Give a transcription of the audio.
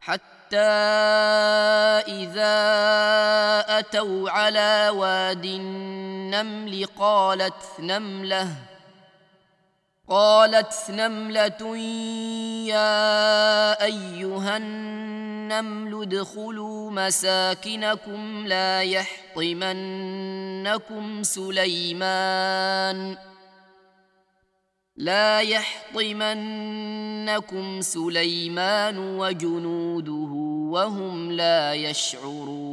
حتى إذا أتوا على واد النمل قالت نملة يا أيها النمل ادخلوا مساكنكم لا يحطمنكم سليمان وجنوده وهم لا يشعرون.